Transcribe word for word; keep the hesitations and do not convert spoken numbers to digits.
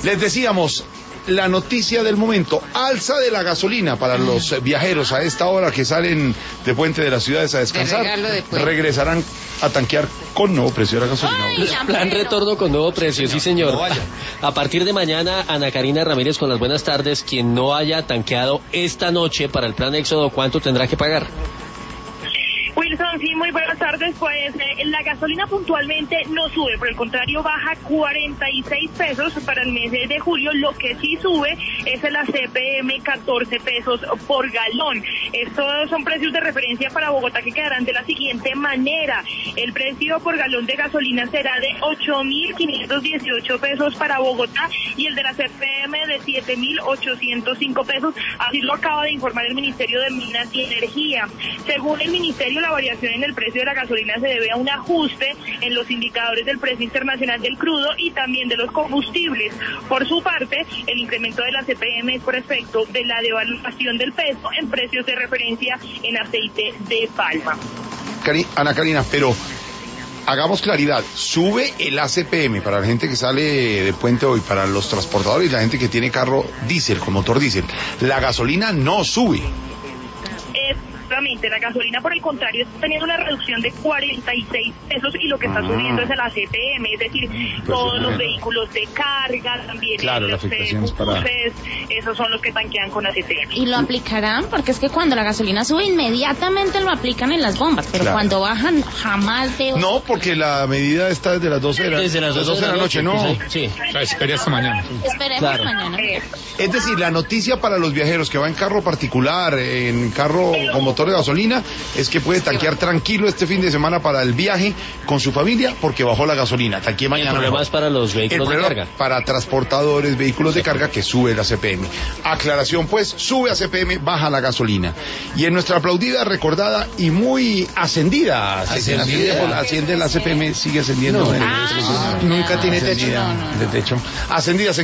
Les decíamos, la noticia del momento, alza de la gasolina para los viajeros a esta hora que salen de Puente de las Ciudades a descansar, de de regresarán a tanquear con nuevo precio de la gasolina. Ay, plan retorno con nuevo precio, sí señor. No a partir de mañana, Ana Karina Ramírez con las buenas tardes, quien no haya tanqueado esta noche para el plan Éxodo, ¿cuánto tendrá que pagar? Wilson, sí, muy buenas tardes. Pues eh, la gasolina puntualmente no sube, por el contrario baja cuarenta y seis pesos para el mes de julio. Lo que sí sube es la C P M, catorce pesos por galón. Estos son precios de referencia para Bogotá que quedarán de la siguiente manera. El precio por galón de gasolina será de ocho mil quinientos dieciocho pesos para Bogotá y el de la C P M de siete mil ochocientos cinco pesos. Así lo acaba de informar el Ministerio de Minas y Energía. Según el Ministerio, la variación en el precio de la gasolina se debe a un ajuste en los indicadores del precio internacional del crudo y también de los combustibles. Por su parte, el incremento de la C P M es por efecto de la devaluación del peso en precios de referencia en aceite de palma. Cari- Ana Karina, pero hagamos claridad, sube el A C P M para la gente que sale de Puente hoy, para los transportadores y la gente que tiene carro diésel, con motor diésel. La gasolina no sube. La gasolina, por el contrario, está teniendo una reducción de cuarenta y seis pesos y lo que está subiendo es el A C P M, es decir, pues todos los vehículos de carga, también claro, los buses, para... esos son los que tanquean con A C P M. ¿Y lo aplicarán? Porque es que cuando la gasolina sube, inmediatamente lo aplican en las bombas, pero claro, cuando bajan, jamás veo... No, porque la medida está desde las doce de la, desde las doce de la noche, ¿no? Sí, sí. O sea, espere hasta mañana. Esperemos claro. mañana. Es decir, la noticia para los viajeros que va en carro particular, en carro con motor de gasolina, es que puede tanquear tranquilo este fin de semana para el viaje con su familia porque bajó la gasolina. Tanquee mañana. El problema es para los vehículos de carga. Para transportadores, vehículos de carga que sube la C P M. Aclaración pues, sube a C P M, baja la gasolina. Y en nuestra aplaudida, recordada y muy ascendida, ascendida. asciende la C P M, sigue ascendiendo. No. En el, Ah, nunca tiene techo. no, no, no. De techo. Ascendida.